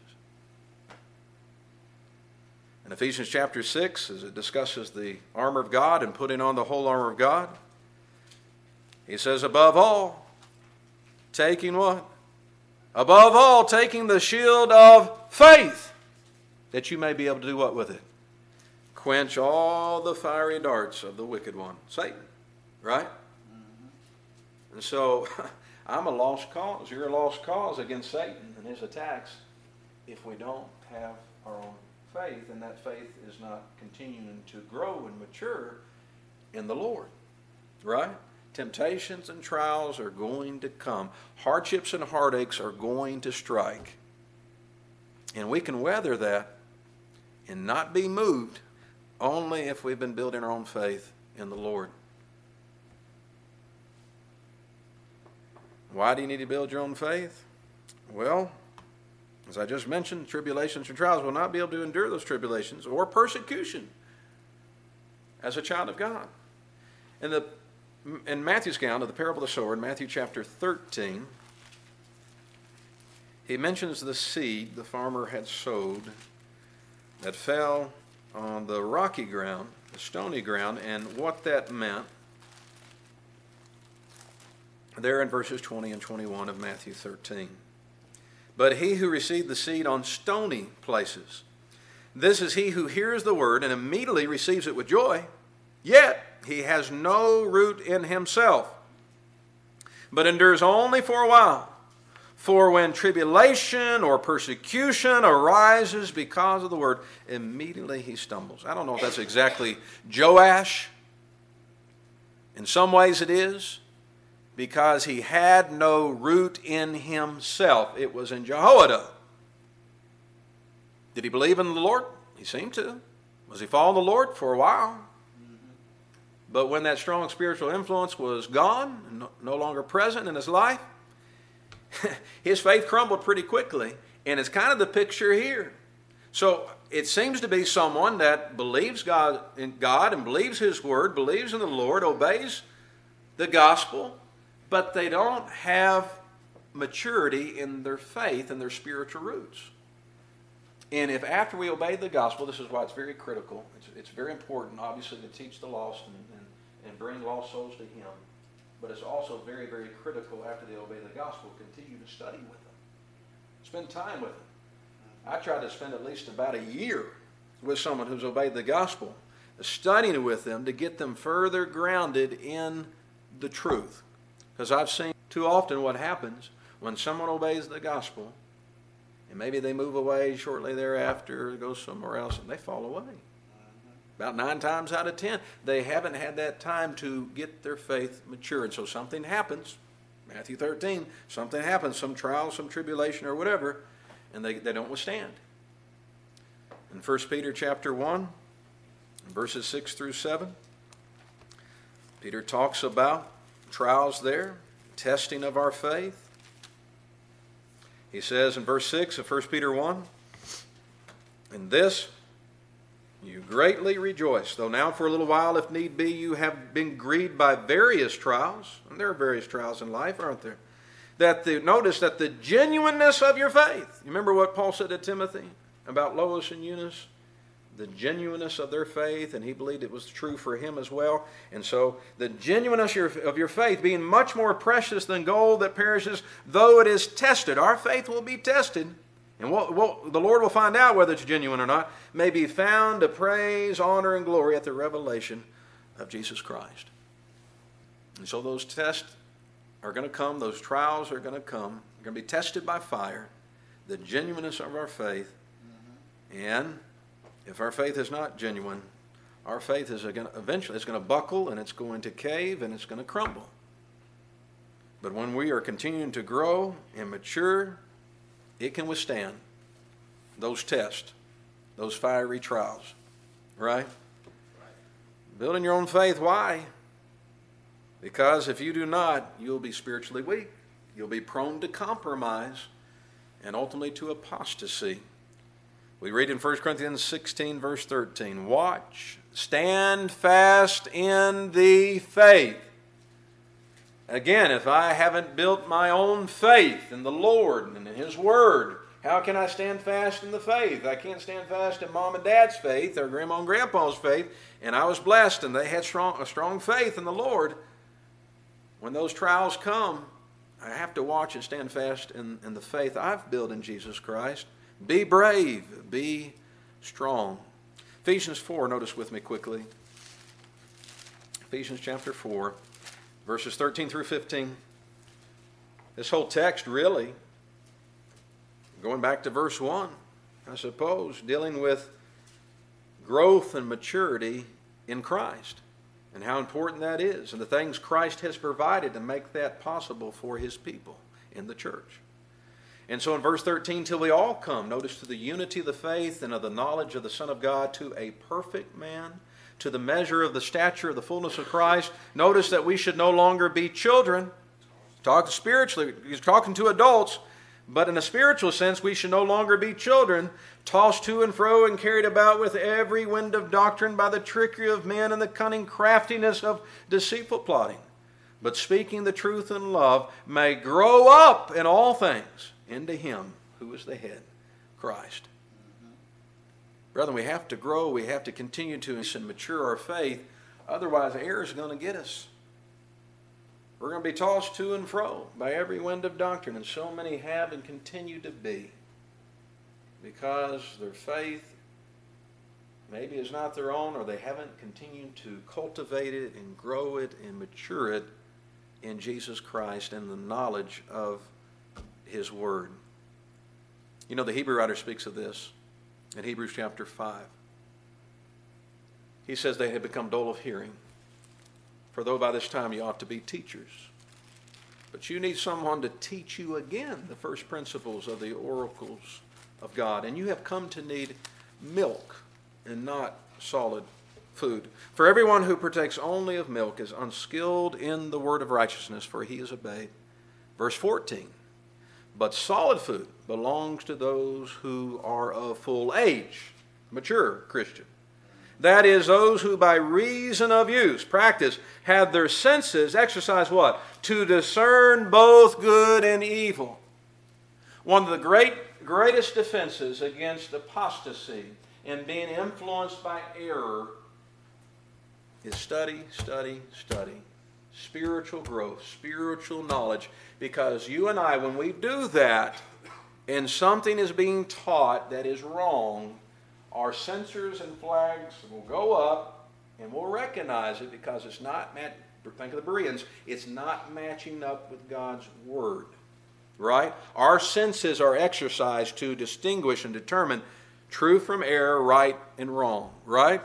In Ephesians chapter 6, as it discusses the armor of God and putting on the whole armor of God, he says, above all, taking what? Above all, taking the shield of faith, that you may be able to do what with it? Quench all the fiery darts of the wicked one, Satan, right? Mm-hmm. And so, I'm a lost cause. You're a lost cause against Satan and his attacks if we don't have our own faith, and that faith is not continuing to grow and mature in the Lord, right? Temptations and trials are going to come. Hardships and heartaches are going to strike. And we can weather that and not be moved only if we've been building our own faith in the Lord. Why do you need to build your own faith? Well, as I just mentioned, tribulations and trials will not be able to endure those tribulations or persecution as a child of God. In Matthew's account of the parable of the sower, in Matthew chapter 13, he mentions the seed the farmer had sowed that fell on the rocky ground, the stony ground, and what that meant there in verses 20 and 21 of Matthew 13. But he who received the seed on stony places, this is he who hears the word and immediately receives it with joy, yet he has no root in himself, but endures only for a while. For when tribulation or persecution arises because of the word, immediately he stumbles. I don't know if that's exactly Joash. In some ways it is, because he had no root in himself. It was in Jehoiada. Did he believe in the Lord? He seemed to. Was he following the Lord for a while? But when that strong spiritual influence was gone, and no longer present in his life, his faith crumbled pretty quickly. And it's kind of the picture here. So it seems to be someone that believes God and believes his word, believes in the Lord, obeys the gospel, but they don't have maturity in their faith and their spiritual roots. And if after we obey the gospel, this is why it's very critical, it's very important, obviously, to teach the lost and bring lost souls to him. But it's also very, very critical after they obey the gospel, continue to study with them. Spend time with them. I try to spend at least about a year with someone who's obeyed the gospel, studying with them to get them further grounded in the truth. Because I've seen too often what happens when someone obeys the gospel, and maybe they move away shortly thereafter, go somewhere else, and they fall away. About 9 times out of 10, they haven't had that time to get their faith mature. And so something happens, Matthew 13, something happens, some trial, some tribulation or whatever, and they don't withstand. In 1 Peter chapter 1, verses 6 through 7, Peter talks about trials there, testing of our faith. He says in verse 6 of 1 Peter 1, "In this you greatly rejoice, though now for a little while, if need be, you have been grieved by various trials." And there are various trials in life, aren't there? Notice that the genuineness of your faith. You remember what Paul said to Timothy about Lois and Eunice? The genuineness of their faith, and he believed it was true for him as well. And so the genuineness of your faith being much more precious than gold that perishes, though it is tested. Our faith will be tested. And the Lord will find out whether it's genuine or not, may be found to praise, honor, and glory at the revelation of Jesus Christ. And so those tests are going to come. Those trials are going to come. They're going to be tested by fire. The genuineness of our faith. And if our faith is not genuine, our faith is eventually it's going to buckle, and it's going to cave, and it's going to crumble. But when we are continuing to grow and mature, it can withstand those tests, those fiery trials, right? Building your own faith, why? Because if you do not, you'll be spiritually weak. You'll be prone to compromise and ultimately to apostasy. We read in 1 Corinthians 16, verse 13, "Watch, stand fast in the faith." Again, if I haven't built my own faith in the Lord and in His Word, how can I stand fast in the faith? I can't stand fast in Mom and Dad's faith or Grandma and Grandpa's faith, and I was blessed and they had a strong faith in the Lord. When those trials come, I have to watch and stand fast in the faith I've built in Jesus Christ. Be brave, be strong. Ephesians 4, notice with me quickly. Ephesians chapter 4. Verses 13 through 15. This whole text really, going back to verse 1, I suppose, dealing with growth and maturity in Christ. and how important that is, and the things Christ has provided to make that possible for His people in the church. And so in verse 13, till we all come, notice, to the unity of the faith and of the knowledge of the Son of God, to a perfect man, to the measure of the stature of the fullness of Christ. Notice that we should no longer be children. Talking spiritually, he's talking to adults, but in a spiritual sense, we should no longer be children, tossed to and fro and carried about with every wind of doctrine by the trickery of men and the cunning craftiness of deceitful plotting. But speaking the truth in love, may grow up in all things into Him who is the head, Christ. Brethren, we have to grow. We have to continue to mature our faith. Otherwise, error is going to get us. We're going to be tossed to and fro by every wind of doctrine, and so many have and continue to be, because their faith maybe is not their own, or they haven't continued to cultivate it and grow it and mature it in Jesus Christ and the knowledge of His Word. You know, the Hebrew writer speaks of this in Hebrews chapter 5. He says they had become dull of hearing. For though by this time you ought to be teachers, but you need someone to teach you again the first principles of the oracles of God. And you have come to need milk and not solid food. For everyone who partakes only of milk is unskilled in the word of righteousness, for he is a babe. Verse 14, but solid food belongs to those who are of full age, mature Christian. That is, those who by reason of use, practice, have their senses exercised what? To discern both good and evil. One of the greatest defenses against apostasy and being influenced by error is study, study, study. Spiritual growth, spiritual knowledge. Because you and I, when we do that, and something is being taught that is wrong, our sensors and flags will go up, and we'll recognize it because it's not, think of the Bereans, it's not matching up with God's Word. Right? Our senses are exercised to distinguish and determine true from error, right and wrong. Right?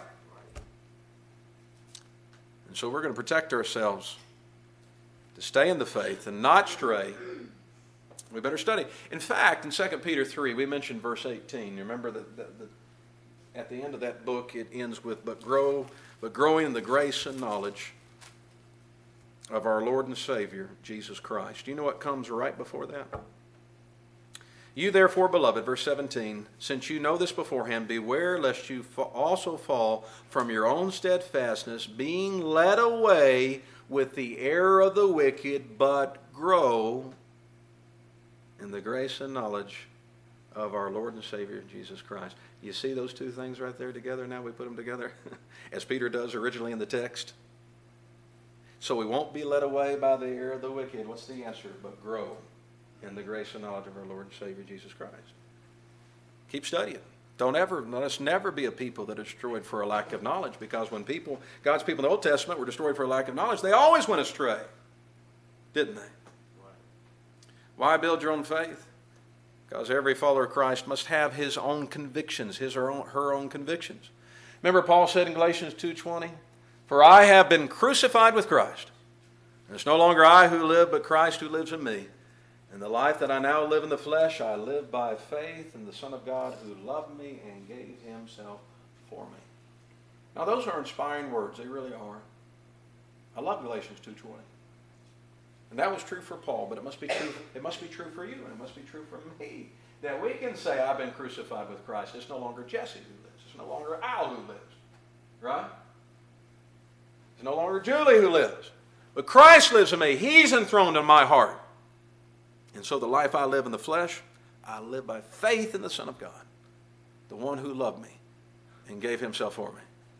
And so we're going to protect ourselves to stay in the faith and not stray. We better study. In fact, in 2 Peter 3, we mentioned verse 18. You remember that at the end of that book, it ends with, but growing in the grace and knowledge of our Lord and Savior, Jesus Christ. Do you know what comes right before that? You therefore, beloved, verse 17, since you know this beforehand, beware lest you also fall from your own steadfastness, being led away with the error of the wicked, but grow in the grace and knowledge of our Lord and Savior, Jesus Christ. You see those two things right there together now? We put them together as Peter does originally in the text. So we won't be led away by the error of the wicked. What's the answer? But grow in the grace and knowledge of our Lord and Savior, Jesus Christ. Keep studying. Let us never be a people that are destroyed for a lack of knowledge, because when God's people in the Old Testament were destroyed for a lack of knowledge, they always went astray. Didn't they? Why build your own faith? Because every follower of Christ must have his own convictions, her own convictions. Remember Paul said in Galatians 2:20, for I have been crucified with Christ. And it's no longer I who live, but Christ who lives in me. And the life that I now live in the flesh, I live by faith in the Son of God who loved me and gave himself for me. Now those are inspiring words. They really are. I love Galatians 2:20. And that was true for Paul, but it must be true for you, and it must be true for me. That we can say, I've been crucified with Christ. It's no longer Jesse who lives. It's no longer Al who lives. Right? It's no longer Julie who lives. But Christ lives in me. He's enthroned in my heart. And so the life I live in the flesh, I live by faith in the Son of God, the one who loved me and gave himself for me.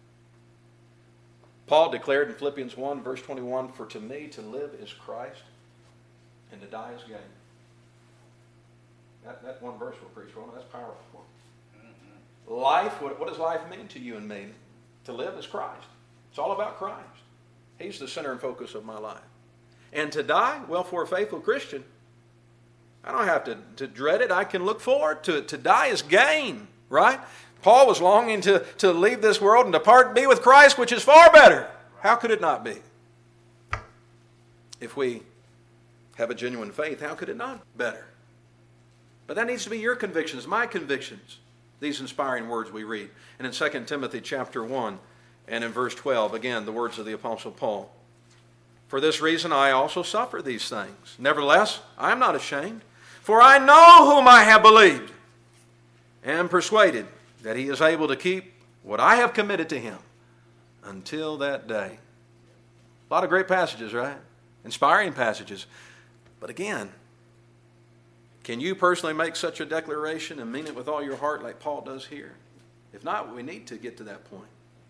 Paul declared in Philippians 1, verse 21, for to me to live is Christ, and to die is gain. That one verse will preach, won't it? That's powerful. Mm-hmm. Life, what does life mean to you and me? To live is Christ. It's all about Christ. He's the center and focus of my life. And to die, well, for a faithful Christian, I don't have to dread it. I can look forward to it. To die is gain, right? Paul was longing to leave this world and depart and be with Christ, which is far better. How could it not be? If we have a genuine faith, how could it not be better? But that needs to be your convictions, my convictions, these inspiring words we read. And in 2 Timothy chapter 1 and in verse 12, again, the words of the Apostle Paul. For this reason I also suffer these things. Nevertheless, I am not ashamed, for I know whom I have believed, and am persuaded that he is able to keep what I have committed to him until that day. A lot of great passages, right? Inspiring passages. But again, can you personally make such a declaration and mean it with all your heart like Paul does here? If not, we need to get to that point.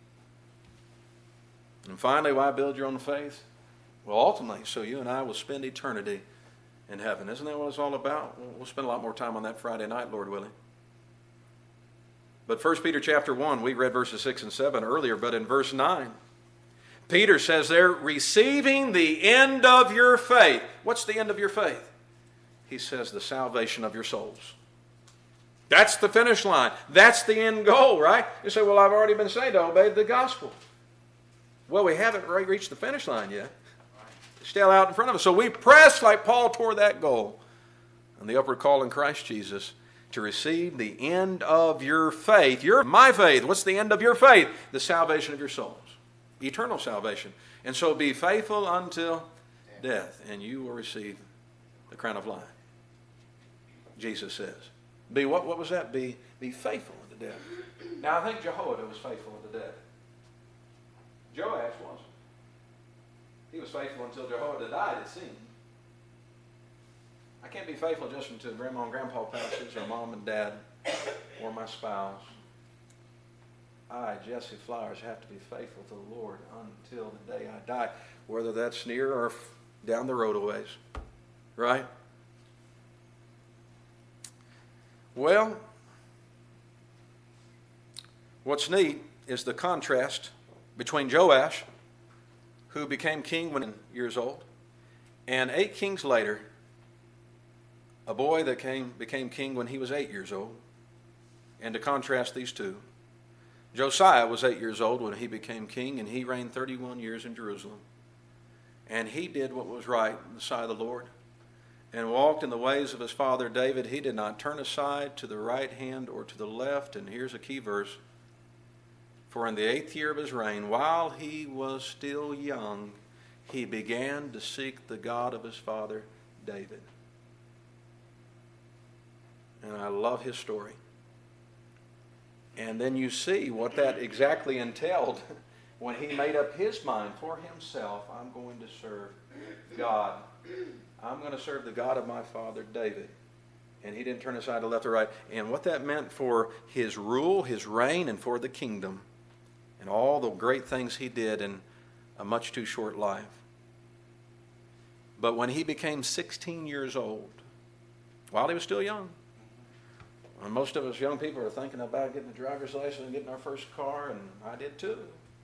And finally, why build your own faith? Well, ultimately, so you and I will spend eternity in heaven. Isn't that what it's all about? We'll spend a lot more time on that Friday night, Lord willing. But 1 Peter chapter 1, we read verses 6 and 7 earlier, but in verse 9, Peter says there, receiving the end of your faith. What's the end of your faith? He says the salvation of your souls. That's the finish line. That's the end goal, right? You say, well, I've already been saved. I obeyed the gospel. Well, we haven't reached the finish line yet. It's still out in front of us. So we press like Paul toward that goal and the upward call in Christ Jesus to receive the end of your faith. My faith. What's the end of your faith? The salvation of your souls. Eternal salvation. And so be faithful until death, and you will receive the crown of life. Jesus says. Be what was that? Be faithful unto death. Now I think Jehoiada was faithful unto death. Joash wasn't. He was faithful until Jehoiada died, it seemed. I can't be faithful just until Grandma and Grandpa passes, or Mom and Dad, or my spouse. I, Jesse Flowers, have to be faithful to the Lord until the day I die, whether that's near or down the road a ways. Right? Well, what's neat is the contrast between Joash, who became king when he was 8 years old, and 8 kings later, a boy that became king when he was 8 years old. And to contrast these two, Josiah was 8 years old when he became king, and he reigned 31 years in Jerusalem. And he did what was right in the sight of the Lord and walked in the ways of his father David. He did not turn aside to the right hand or to the left. And here's a key verse. For in the 8th year of his reign, while he was still young, he began to seek the God of his father David. And I love his story. And then you see what that exactly entailed when he made up his mind for himself. I'm going to serve God. I'm going to serve the God of my father David. And he didn't turn aside to left or right. And what that meant for his rule, his reign, and for the kingdom. And all the great things he did in a much too short life. But when he became 16 years old, while he was still young, and most of us young people are thinking about getting a driver's license and getting our first car, and I did too.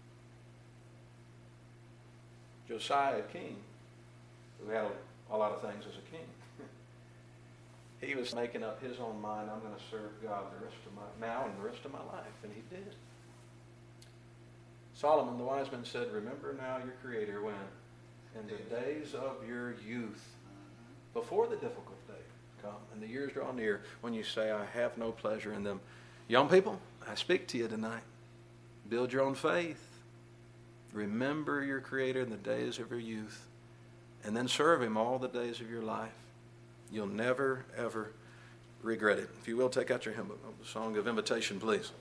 Josiah, king, who had a lot of things as a king, he was making up his own mind, I'm going to serve God the rest of my life, and he did. Solomon, the wise man, said, remember now your Creator when? In the days of your youth, before the difficult days come and the years draw near, when you say, I have no pleasure in them. Young people, I speak to you tonight. Build your own faith. Remember your Creator in the days of your youth, and then serve Him all the days of your life. You'll never, ever regret it. If you will, take out your hymn book, the song of invitation, please.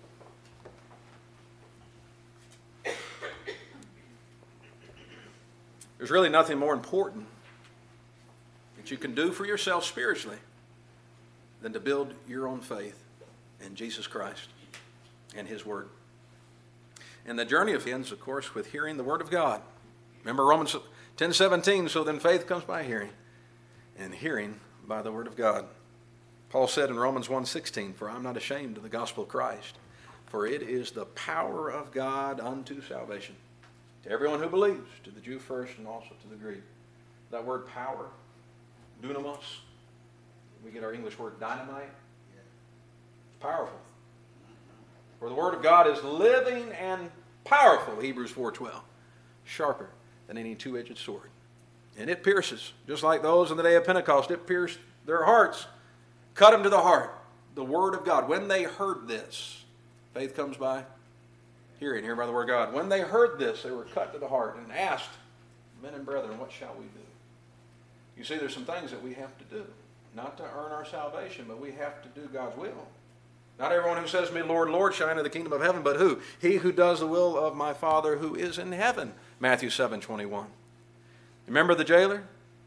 There's really nothing more important that you can do for yourself spiritually than to build your own faith in Jesus Christ and His Word. And the journey ends, of course, with hearing the Word of God. Remember Romans 10:17, so then faith comes by hearing, and hearing by the Word of God. Paul said in Romans 1:16, for I'm not ashamed of the gospel of Christ, for it is the power of God unto salvation, to everyone who believes, to the Jew first and also to the Greek. That word power, dunamos, we get our English word dynamite. It's powerful. For the Word of God is living and powerful, Hebrews 4:12. sharper than any two-edged sword. And it pierces, just like those on the day of Pentecost. It pierced their hearts, cut them to the heart. The Word of God. When they heard this, faith comes by hearing by the Word of God. When they heard this, they were cut to the heart and asked, men and brethren, what shall we do? You see, there's some things that we have to do. Not to earn our salvation, but we have to do God's will. Not everyone who says to me, Lord, Lord, shall enter the kingdom of heaven, but who? He who does the will of my Father who is in heaven. Matthew 7:21. Remember the jailer?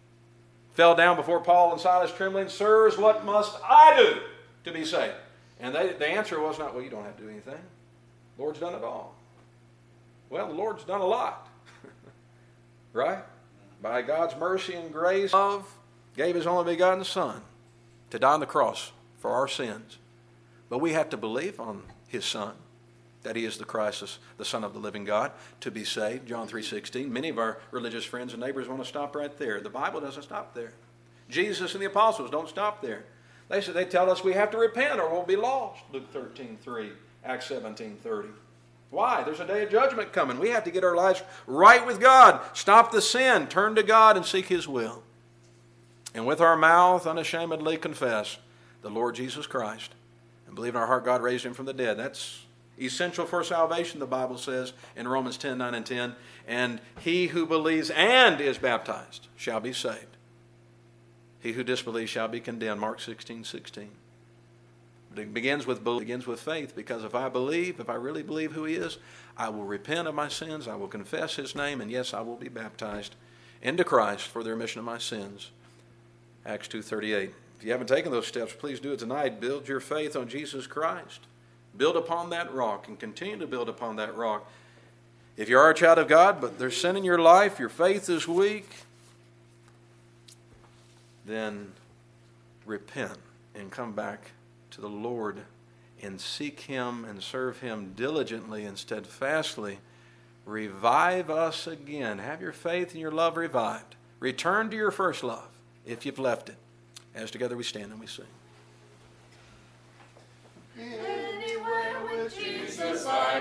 Fell down before Paul and Silas trembling. Sirs, what must I do to be saved? And the answer was not, well, you don't have to do anything. The Lord's done it all. Well, the Lord's done a lot. Right? By God's mercy and grace, love, gave His only begotten Son to die on the cross for our sins. But we have to believe on His Son, that He is the Christ, the Son of the living God, to be saved. John 3:16. Many of our religious friends and neighbors want to stop right there. The Bible doesn't stop there. Jesus and the apostles don't stop there. They tell us we have to repent or we'll be lost. Luke 13:3, Acts 17:30. Why? There's a day of judgment coming. We have to get our lives right with God. Stop the sin. Turn to God and seek His will. And with our mouth unashamedly confess the Lord Jesus Christ. And believe in our heart God raised Him from the dead. That's essential for salvation, the Bible says in Romans 10:9 and 10. And he who believes and is baptized shall be saved. He who disbelieves shall be condemned. Mark 16:16. It begins with faith, because if I really believe who He is, I will repent of my sins, I will confess His name, and yes, I will be baptized into Christ for the remission of my sins. Acts 2:38. If you haven't taken those steps, please do it tonight. Build your faith on Jesus Christ. Build upon that rock and continue to build upon that rock. If you are a child of God, but there's sin in your life, your faith is weak, then repent and come back to the Lord and seek Him and serve Him diligently and steadfastly. Revive us again. Have your faith and your love revived. Return to your first love if you've left it. As together we stand and we sing. Anywhere with Jesus I